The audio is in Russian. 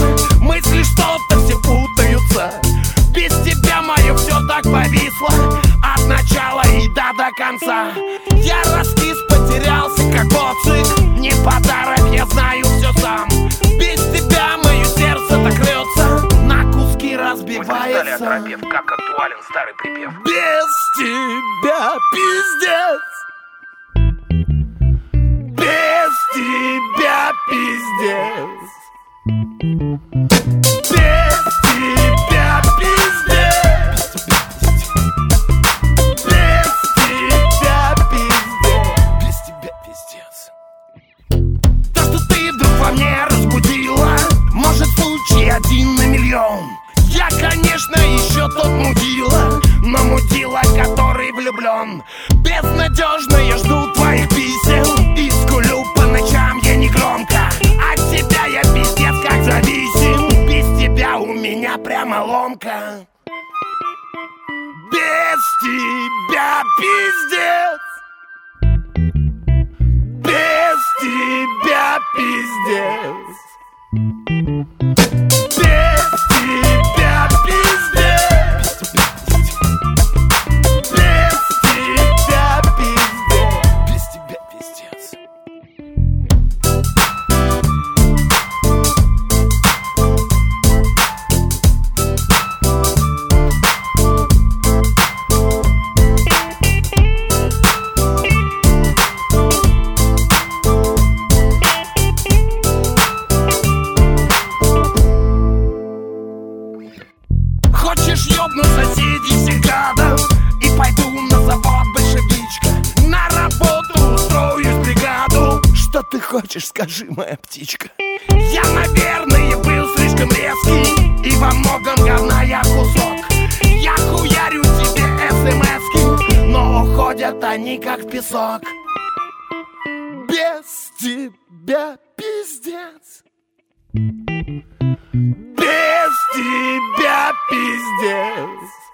мысли что-то все путаются. Без тебя мое все так повисло, от начала и до конца. Я раскис, потерялся, как боцик. Не подарок, я знаю все сам. Без тебя мое сердце так рвется, на куски разбивается. Как актуален старый припев. Без тебя пиздец. Без тебя пиздец. Без тебя пиздец. Без тебя пиздец. Без тебя пиздец. То, что ты вдруг во мне разбудила, может, случай 1 на миллион. Я, конечно, еще тот мудила, но мудила, который влюблен. Безнадежно я жду твоих писем и скулю по ночам я не громко. От тебя я пиздец как зависим, без тебя у меня прямо ломка. Без тебя пиздец. Без тебя пиздец. Хочешь ёбнуть соседей всех гадов и пойду на завод большевичка, на работу устроюсь в бригаду. Что ты хочешь, скажи, моя птичка? Я, наверное, был слишком резкий, и во многом говна я кусок. Я хуярю тебе смс-ки, но уходят они как в песок. Без тебя пиздец. Без тебя пиздец.